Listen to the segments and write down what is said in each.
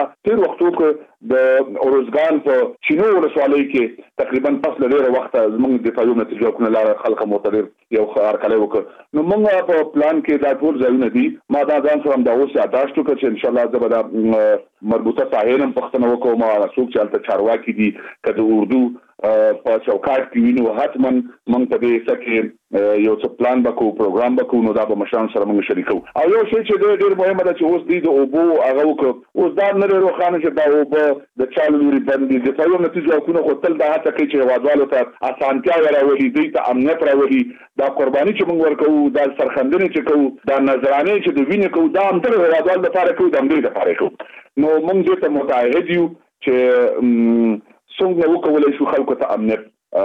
تیر وختو کې د اورزګان په چینو ولسوالۍ کې تقریبا پس له ډېر وخت زموږ دفاعي نتیجه کوله لار خلک متدیر یو خار کله وکړ نو موږ په پلان کې دا ټول ځایونه دي ما دا ځان سره د اوس یاداشت وکړ چې ان شاء الله زبر مربوطه ساحلم پښتنو کوم څوک چې البته چارواکي دي کده اردو په چوکاټ کې وینو حتما موږ په دې سکه یو څه پلان وکړو پروګرام وکړو نو دا به مشران سره موږ شریکو او یو شی چې ډېر مهمه ده چې اوس د اوبو هغه وکړو اوس دا نه روښانه چې دا اوبه د چالو لري باندې د فایو نتیجه کوونه خو تل دا هڅه کوي چې هوادوالو ته اسانتیا راوړي دوی ته امنیت راوړي دا قرباني چې موږ ورکوو دا سرخندنه چې کوو دا نظرانه چې د وینې کوو دا هم تر هوادوالو لپاره کوو د امنیت لپاره کوو نو موږ دې ته متعهد یو چې څنګه وکولای شو خلکو ته امنیت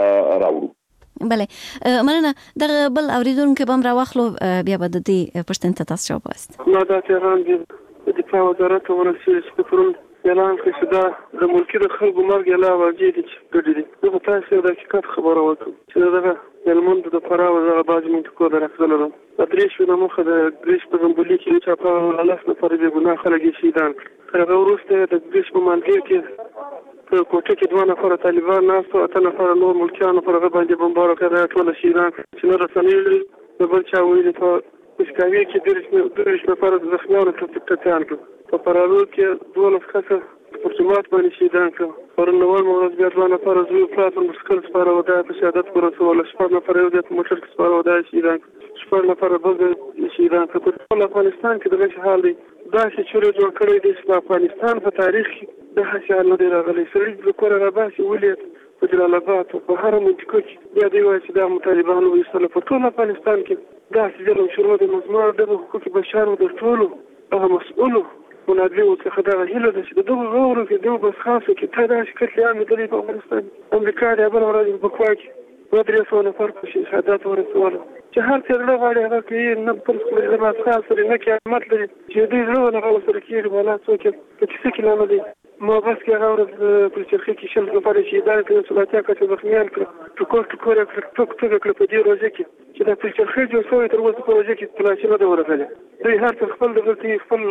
راوړو بله مننه دغه بل اوریدونکو به را واخلو بیا به د دې پښتنه تاسو جواب واست نو دا تهران د دفاع وزارت ورسېږي چې پرون اعلان کړی چې دا د ملکی د خلکو مرګ اعلان واجب دي چې ګډ دي زه تاسو د حقیقت خبره وکړم چې دغه الموند د فراو دغه باج منطقو درخصلم ادریس د مخه د ادریس په زمبولي کې چې په الله نه فرض ګناه خلک شهیدان هغه ورسته د ادریس په منځ کې په کوټه کې 2 نفر طالبان ناستو 8 نفر نور ملکیانو پر هغه باندې بمبار کړه ټول شهیدان چې نور رسنۍ د بل چا ویلي په اسکاوی کې درش نفر زخمیان ته کړ په پرالو کې 12 کسه پرتمات باندې شهیدان کړ پر نوور مورز بیا 2 نفر زوی پلاتون مشکل سپاره ودا په شهادت ورسول شپږ نفر یو د موټر سپاره ودا شهیدان شپږ نفر بل شهیدان کړ په افغانستان کې دغه حال دی دا چې چورې جوړ کړی دی په افغانستان په تاریخ کې د حشال نه دی راغلی سړي د کور راباسي ولید په جلال آباد په هر منطقه کې بیا دی وایي چې دا طالبانو ویستل په ټول افغانستان کې دا چې ظلم شروع د مزمار د حقوق بشر د ټولو هغه مسؤلو ولادي څخه دا هیله ده چې دغه غوړو کې دغه بس خاصه کې ته دا شکل عام دی په افغانستان امریکا د بل ورځ په کوکي ودرې نفر په شهادت ورسول چې هر څه له غاړي هغه کې نه پر څه د ماسه سره نه کې امت لري چې دې زړه نه غوښتل سره کېږي ولا څوک په څه کې نه دی ما بس کې هغه ورځ په چرخه کې شل نفر شهیدان کړي څلاتیا کچې زخمیان کړ ټکور ټکور په دې روزه کې چې د په چرخه جوړ شوی تر اوسه په روزه کې تلاشي نه ورغله دوی هر څه خپل دغه خپل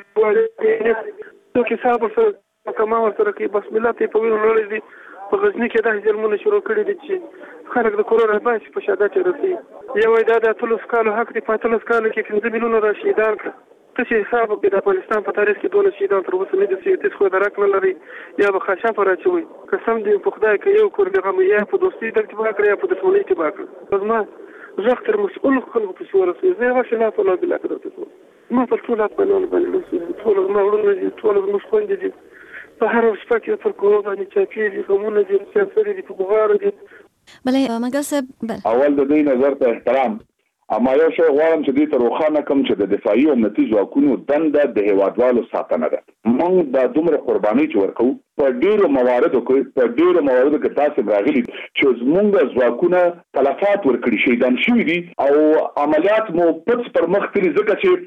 وایي څوک حساب سره کما ورسره کې بس ملت په وینو لري دي په غزنی کې د ځلمونه شروع کړي دي چې خلک د کورونا باندې په شهادت رسي یو دا د ټولو کالو حق دی په ټولو کالو کې 15 میلیونه را شهیدان کړ ته چې حساب وکړې د افغانستان په تاریخ کې 2 شهیدان تر اوسه نه دي چې تاسو خو درک نه لري یا به خشاف راچوي قسم دې په خدای کې یو کور دغه مې په دوستي د اتباع کړی په دښمنۍ اتباع کړ زما زه تر مسؤل خلکو په صورت کې زه واشه نه په لابل کړم ما په ټول باندې ټول ما ورونه ټول مشکوک دي په هر وخت کې پر کوو باندې چې پیږي کومونه دي چې سره دي په بغار دي بله مګل صاحب اول د دې نظر ته احترام اما یو شی غواړم چې دې ته روښانه کوم چې د دفاعي او نتیجو حقوقو دنده د هیوادوالو ساتنه ده موږ د دومره قرباني چې ورکو په ډیرو مواردو کې تاسو راغلي چې زموږ ځواکونه تلفات ورکړي شهیدان شوي دي او عملیات مو پټ پر مخ کړي ځکه چې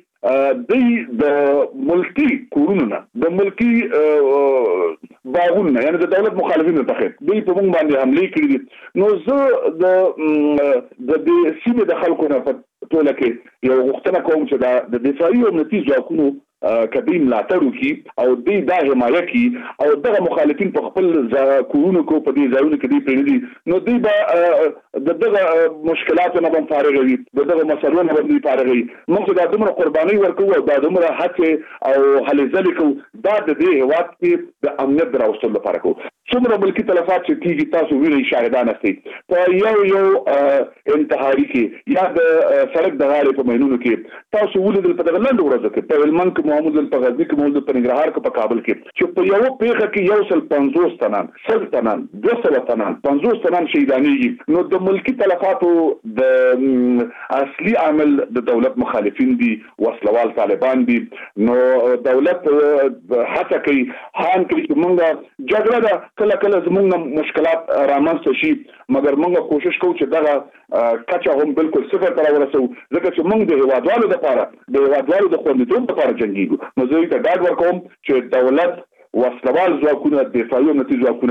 د ملکی کورونه د ملکی باغونه یعنی د دولت مخالفینو ته دوی په موږ باندې حمله کړې دي نو زه د سیمه د خلکو نه په ټوله کې یو غوښتنه کوم چې د دفاعي او نتیجو حقوقو کدی ملاتړ وکي او دې دا حمایه کی او دغه مخالفین په خپل کورونو کو په دې ځایونو کې دی پېړي نو دوی به دغه مشکلاتو نه هم فارغ وي دغه مسلو نه هم فارغ وي موږ د دومره قرباني ورکو او د دومره هڅه او هلې ځلې کو دا د دې هیواد کې د امنیت دراوستلو لپاره کو څومره ملکی تلفات چې کیږي تاسو وینئ شاهدان استئ په یو انتحاري کې یا د سړک د غاړې په مینونو کې تاسو ولیدل په دغه لنډ ورځ کې په هلمند کې محمود الفغازي کې محمود په ننګرهار کې په کابل کې چې په یو پیښه کې 150 تنان 100 تنان 200 تنان 50 تنان شهیدانېږي نو د ملکی تلفاتو د اصلي عامل د دولت مخالفین دي وسلوال طالبان دي نو دولت هڅه کوي هان کوي چې موږ جګړه ده کله کله زموږ مشکلات رامنځته شي مګر موږ کوشش کوو چې دغه کچا هم بالکل صفر ته ورسو ځکه چې موږ د هیوادوالو د خوندیتوب لپاره جنګیږو نو زه ته ډاډ ورکوم چې دولت وسلوال ځواکونه دفاعي او نتیجو حقوقونه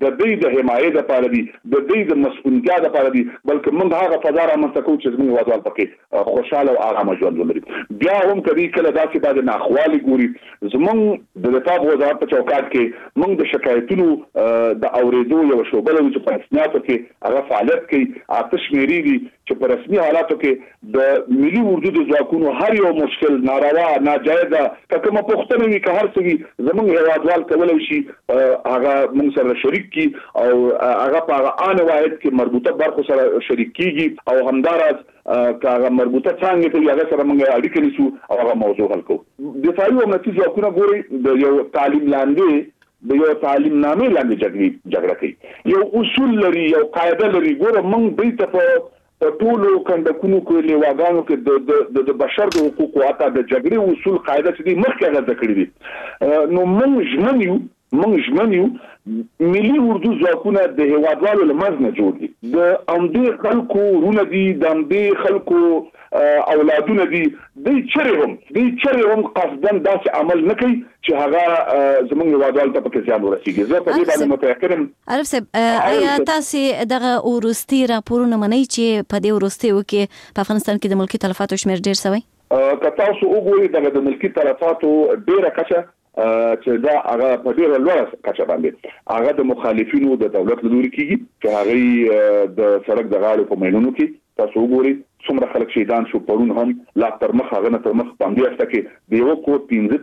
د دې د حمایت لپاره دي د دې د مسؤلیت لپاره دي بلکې موږ هغه فضا رامنځته کوو چې موږ هیوادوال پکې خوشاله او آرامه ژوند ولري. بیا هم کله کله داسې باندې ناخوالي ګوري زموږ د دفاع وزارت په چوکاټ کې موږ د شکایتونو د اوریدو یو شوبه لرو چې په رسمیاتو کې هغه فعالیت کوي آتش میریږي چې په رسمي حالاتو کې د ملي اردو د ځواکونو هر یو مشکل ناروا ناجایزه کومه پوښتنه وي که هر څه وي زموږ هیوادوال کولی شي هغه موږ سره شریک کی او هغه په هغه آن واحد کې مربوطه برخو سره شریک کیږي او همداراز که هغه مربوطه څانګې ته هغه سره موږ اړیکې نیسو او هغه موضوع حل کوو. دفاعي او امنیتي ځواکونه ګوري د یو تعلیم لاندې د یو تعلیم نامې لاندې جګړه کوي یو اصول لري یو قاعده لري. ګوره موږ دوی ته په ټولو کندکونو کې لیواګانو کې د بشر د حقوقو اته د جګړې اصول قاعده چې دي مخکې هغه زده کړي دي. نو موږ ژمن یو ملي اردو ځواکونه د هیوادوالو له منځ نه جوړ دي د همدې خلکو ورونه دي د همدې خلکو اولادونه دي دوی چرې هم قصداً داسې عمل نه کوي چې هغه زموږ هیوادوالو ته پکې زیان ورسیږي. زه په دې باندې متأکد یم. عارف صاحب آیا تاسې دغه وروستي راپورونه منئ چې په دې وروستیو کې په افغانستان کې د ملکي تلفاتو شمېر ډېر شوی؟ که تاسو وګورئ دغه د ملکي تلفاتو ډېره کچه چې دا هغه په ډېره لوړه کچه باندې هغه د مخالفینو د دولت له لوري کېږي چې هغه د سړک د غاړو په میدانونو کې تاسو وګورئ څومره خلک شهیدان شو پرون هم لا تر مخ هغه نه تر مخ باندې استه کې دیو کو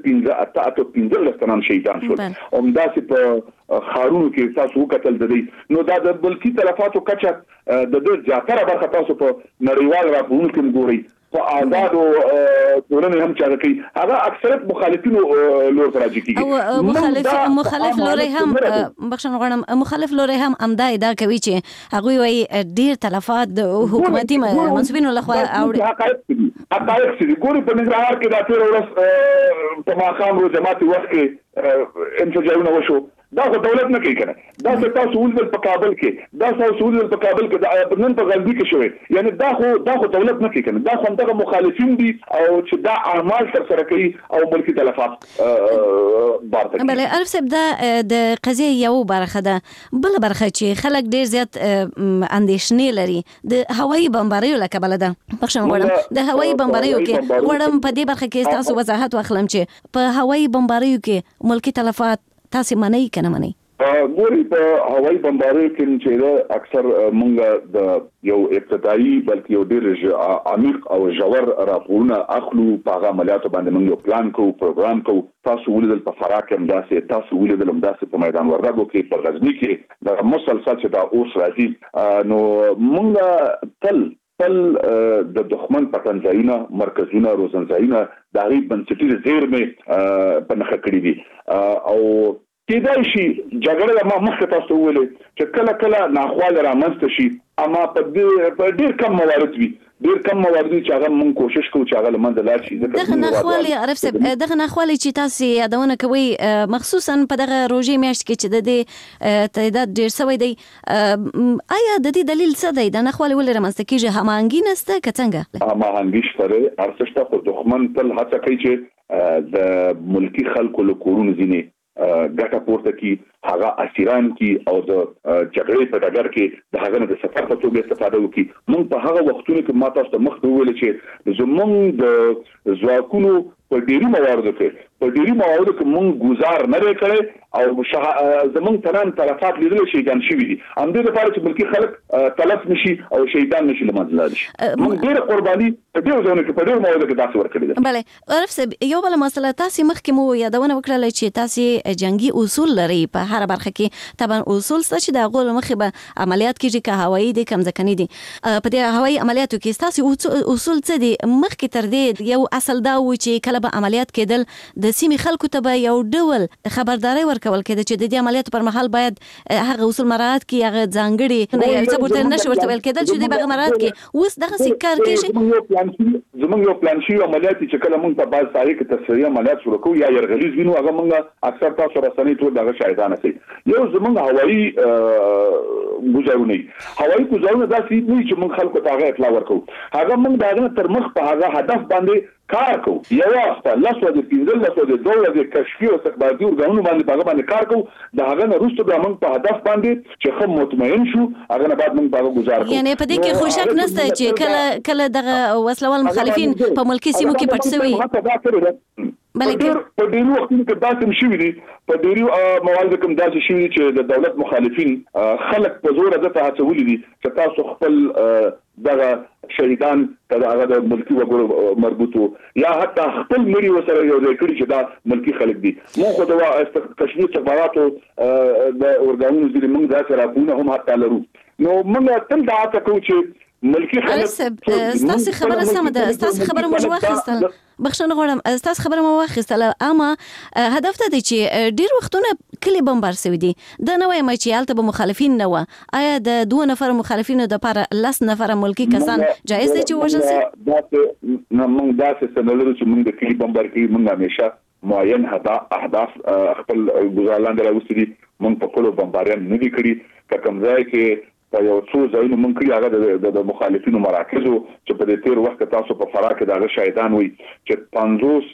15 تنان شهیدان شو همداسې په خارونو کې تاسو وکتل د دې نو دا د ملکي تلفاتو کچه د دې زیاتره برخه تاسو په نړیوال راپورونو کې ګورئ په آزادو ټولنې هم چاره کوي هغه اکثریت مخالفینو لور راځي کیږي او مخالف لوري هم بخښنه غواړم مخالف لوري هم امدا ادعا کوي چې هغه وایي ډیر تلفات د حکومتي منسوبینو لخوا اوړي حقایق دي ګوري په نګرهار کې دا تیر ورځ په ماقام رو جماعتي وخت کې انفجارونه وشو دا خو دولت نه کوي کنه دا تاسو ولول په کابل کې دا تاسو ولول په کابل کې د نن په غلبي کې شوی یعنی دا خو دولت نه کوي کنه دا خو دغه مخالفین دي او چې دا اعمال سره کوي او ملکی تلفات بارته بل عارف صاحب دا د قضیه یو برخه ده بل برخه چې خلک ډیر زیات اندیشنې لري د هوایي بمباریو لکه بل ده بخښنه غواړم د هوایي بمباریو کې غواړم په دې برخه کې تاسو وضاحت واخلم چې په هوایي بمباریو کې ملکی تلفات تاسو منئ کنه منئ؟ ګوري په هوایي بمباریو کې چې اکثر مونږ د یو ابتدایي بلکې یو ډېر عمیق او ژور راپورونه اخلو په هغه عملیاتو باندې مونږ یو پلان کوو پروګرام کوو تاسو ولیدل په فراه کې همداسې تاسو ولیدل همداسې په میدان وردګو کې په غزني کې د مسلسل چې دا اوس راځي نو مونږ تل د دښمن پټنځایونه مرکزونه روزنځایونه د هغې بنسټیزې زیرمې په نښه کړي دي او کېدای شي جګړه ما مخکې تاسو وویلې چې کله ناخواله رامنځته شي اما په ډېر کم موارد وي ډېر کم موارد چې هغه موږ کوشش کوو چې هغه له منځه لاړ شي دغه ناخوالې عارف صاحب دغه ناخوالې چې تاسو یادونه کوئ مخصوصا په دغه روژې میاشت کې چې د دې تعداد ډېر شوی دی آیا د دې دلیل څه دی د ناخوالې ولې رامنځته کېږي هماهنګي نشته که څنګه هماهنګي شته هر څه شته خو دښمن تل هڅه کوي چې د ملکي خلکو له کورونو ځینې ګټه پورته کی هغه اسیران کی او د جګړې په ډګر کې د هغه د سفر په توګه استفاده وکړي موږ په هغه وختونو کې ما تاسو ته مخکې وویل چې زموږ د ځواکونو په ډیری مواردو کې موږ گزار نه کړی او زموږ تنان تلفات لیدل شهیدان شوي دي همدې لپاره چې بلکې خلک تلف نشي او شهیدان نشي له منځه لاړ شي موږ ډېره قرباني په ډېرو ځایونو کې په ډېرو مواردو کې داسې ورکړې ده. بله عارف صاحب یو بله مسله تاسې مخکې مو یادونه وکړله چې تاسې جنګي اصول لري په هر برخه کې طبعا اصول شته چې د هغو له مخې به عملیات کېږي که هوایي دي که ځمکني دي په دې هوایي عملیاتو کې ستاسې اصول څه دي مخکې تر دې یو اصل دا و چې کله به عملیات کېدل د سیمې خلکو ته به یو ډول خبرداری ورکول کېده چې د دې عملیاتو پر مهال باید هغه اصول مراعات کړي هغه ځانګړي څه ورته نشي ورته ویل کېدل چې دوی به هغه مراعات کړي اوس دغسې کار کېږي زموږ یو پلان شوي عملیات چې کله موږ په بعض ساحې کې تصفیې عملیات شروع کوو یا یرغلیز وینو هغه موږ اکثر تاسو رسنۍ ټول دغه شاهدانه شئ یو زموږ هوایي ګزارونه داسې نه چې موږ خلکو ته هغه اطلاع ورکوو هغه موږ د هغه تر مخ په هغه هدف باندې کار کوو یو وخت لاسو د 15 د دوله د کشفي او استخباراتي ورغونو باندې کار کوو د هغه نه وروسته به موږ په هدف باندې چې خو مطمئن شو هغه نه بعد موږ په گزار کوو یعنی په دې کې خو شک نشته چې کله دغه وسلوال مخالفین په ملکی سیمو کې پټ شوي بلکې په ډیرو وختونو کې داسې شوي دي په ډیرو موالد کوم داسې شوي دي چې د دولت مخالفین خلک په زور دته هڅولي دي چې تاسو خپل دغه شهیدان ته هغه د ملکی وګړو مربوطو یا حتی خپل مری وسره یو ځای کړی چې دا ملکی خلک دي مو خو د کشمیر استخباراتو د اورګانونو ځینې موږ داسې راپورونه هم حتی لرو نو موږ تل دا هڅه کوو چې ملکی خلک ستاسو خبره سمه ده ستاسو خبره مو واخیستل بخښنه غواړم ستاسو خبره مو واخیستل اما هدف ته دی چې ډیر وختونه کلی بمبار شوی دي د نوې مچ یالته به مخالفین نه و آیا د 2 نفر مخالفینو د لپاره 10 نفر ملکی کسان جایز دي چې وژل شي دا موږ داسې سنلو چې موږ د کلی بمبار کې موږ همیشه معین اهداف خپل ګزارلاند راوستي موږ په کولو بمباریان نه دي کړی کوم ځای کې په یو څو ځایونو مونږ کړی هغه د مخالفینو مراکزو چې په دې تیر وخت تاسو په فراه کې دغه شاهدان وي چې 50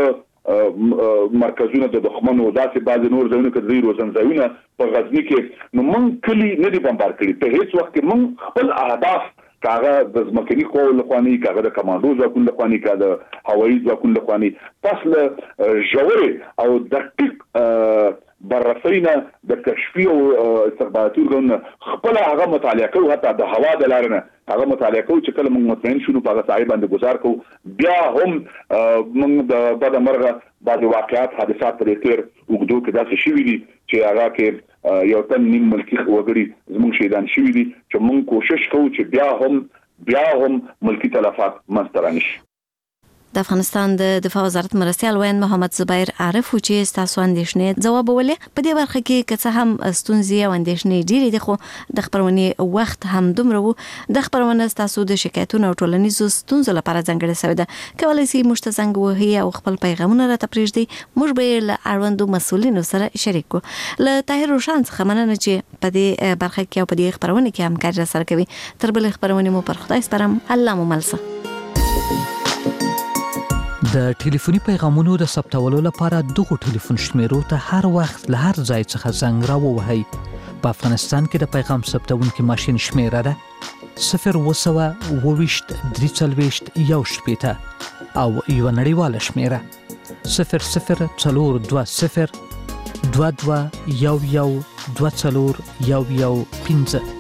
شپېته مرکزونه د دښمنو داسې بعض نور ځایونو کې د روزن ځایونه په غزنی کې نو مونږ کلی نه دي بمبار کړی په هیڅ وخت کې مونږ خپل اهداف کاغه د ځمکني قوه لخواني کاغه د کمانډو ځواکونو لخواني کاغه د هوایي ځواکونو لخواني پس له ژورې او دقیق بررسینا د کشفي او استخباراتي ورغون خپل هغه مطالعه کوي حتی د هوا د لارنه هغه مطالعه کوي چې کله موږ مطمئن شو په هغه ځای باندې گزار کوو بیا هم موږ د بعد مرغه بعد واقعات حادثات پر تیر وګدو کې داسې شوي دي چې هغه کې یو تن نیم ملکی وګړي زموږ شهیدان شوي دي چې موږ کوشش کوو چې بیا هم ملکی تلفات مسترانش د افغانستان د دفاع وزارت مرستیال وین محمد زبیر عارف چې تاسو اندېښنې ځواب ولې په دې برخه کې که څه هم ستونزې او اندېښنې ډېرې دي خو د خبرونې وخت هم دومره وو د خبرونه تاسو د شکایتونو او ټولنیزو ستونزو لپاره ځانګړې شوې ده کولای شئ موږ ته زنګ ووهئ او خپل پیغامونه راته پرېږدئ موږ به له اړوندو مسؤلینو سره شریک کړو له طاهر روشان څخه مننه چې په دې برخه کې او په دې خبرونه کې همکاري راسره کوي تر بل خبرونه مو پر خدای سپارم الله مو ملسه د ټلیفوني پیغامونو د ثبتولو لپاره دغه ټلیفون شمیرو ته هر وخت له هر ځای څخه زنګ راووهئ. په افغانستان کې د پیغام ثبتونکي ماشین شمیره ده 0202341 او یو نړیواله شمیره 00402211124115.